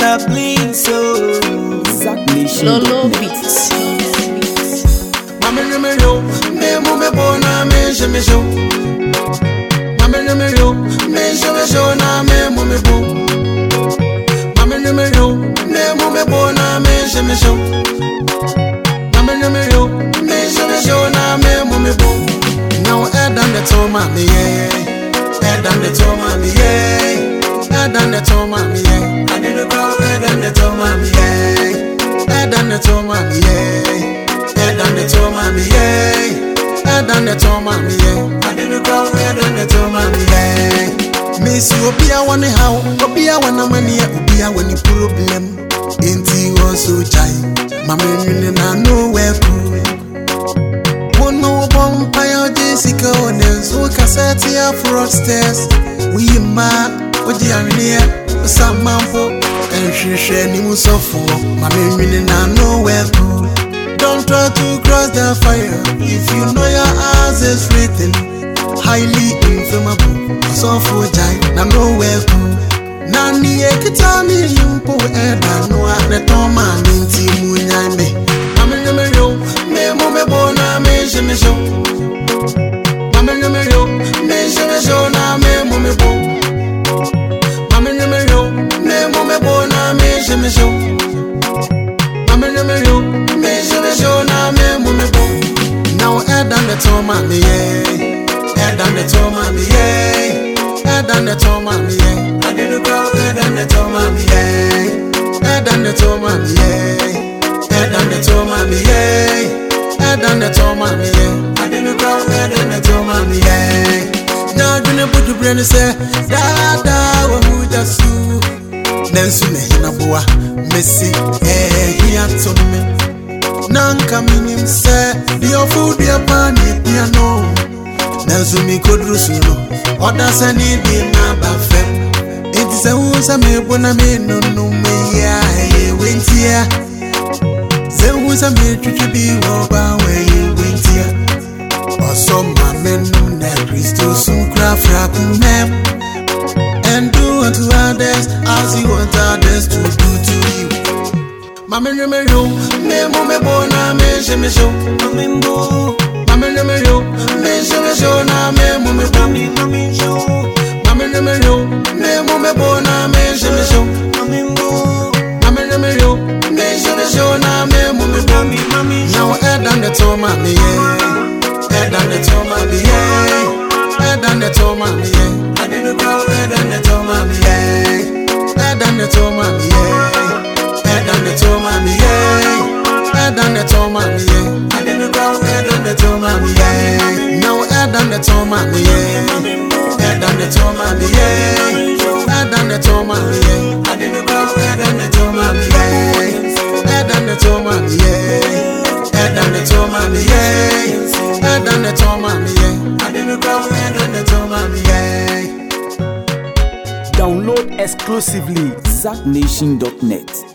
Mr. Bling, so Lolo Beats. Mame remero, me mume bona me shemisho. Mame remero, me shemisho na me mume bo. Mame remero, me mume bona me shemisho. Mame remero, me shemisho na me mume bo. Now head on the toe, mommy, yeah. Head on the toe, mommy, yeah. Head on the toe, mommy, yeah. I need to go head on the toe, mommy, yeah. Head on the toe, mommy, yeah. Head on the toe, mommy, yeah. Head on the toe, mommy, yeah. I need to go head on the toe, mommy, yeah. Miss you, Obia, one how, Obia, one money, Obia, when you problem. Ain't he also shy? Mamma, you know where to. One more vampire, Jessica, and then so cassette fraudsters. We with the arena, some mambo, and she said, you so for my meaning, I know where to. Don't try to cross the fire if you know your eyes is written. Highly inflammable, so for giant, I know where to. Nani, Ekitani, Yumpo, and I know I'm the Toman in Timu. I'm in the middle, me bona, me shemisho. I'm in the middle, me shemisho, na me mumebo. I'm in the middle, me mumebo, me shemisho. I'm in the middle, me shemisho, na me mumebo. Now head on the toe, mommy, yeah. Head on the toe, mommy, yeah. Head on the toe, mommy, yeah. I didn't go head on the toe, mommy, yeah. Head on the toe, mommy, yeah. Head on the toe, mommy, yeah. Head on the toe, mommy, yeah. I didn't go head on the toe, mommy, yeah. Now you know put your brain and say, Dada, who just you? Then soon in a boa, Missy, here to me. None coming in, say, your food, your pan, piano. Then soon me could rusuno, or does I need in my buffet? It is a woos I may when I may no me, yeah, went here. There was a made to be over where you went here. Or some men that Christo soon craft rapping them and do unto others as you want others to do to you. Mamma remero, me mume bona me shemisho. Mamimbo, mamma remero, me shemisho na me mume bami mamisho. Mamma remero, me mume bona me shemisho. Mamimbo, mamma remero, me shemisho na me mume bami mamisho. Now head on the toe, mommy, yeah. Head on the toe, mommy, yeah. Head on the toe, mommy, yeah. I didn't go head on the toe, mommy, yeah. Head on the toe, mommy, yeah. Head on the toe, mommy, yeah. Head on the toe, mommy, yeah. I didn't go head on the toe, mommy, yeah. Now head on the toe, mommy, yeah. Head on the toe, mommy, yeah. Head on the toe, mommy, yeah. I didn't go head on the toe, mommy, yeah. Head on the toe, mommy, yeah. Head on the toe, mommy, yeah. Head on the toe, mommy, yeah. I didn't go head on the toe, mommy, yeah. Download exclusively ZackNation.net.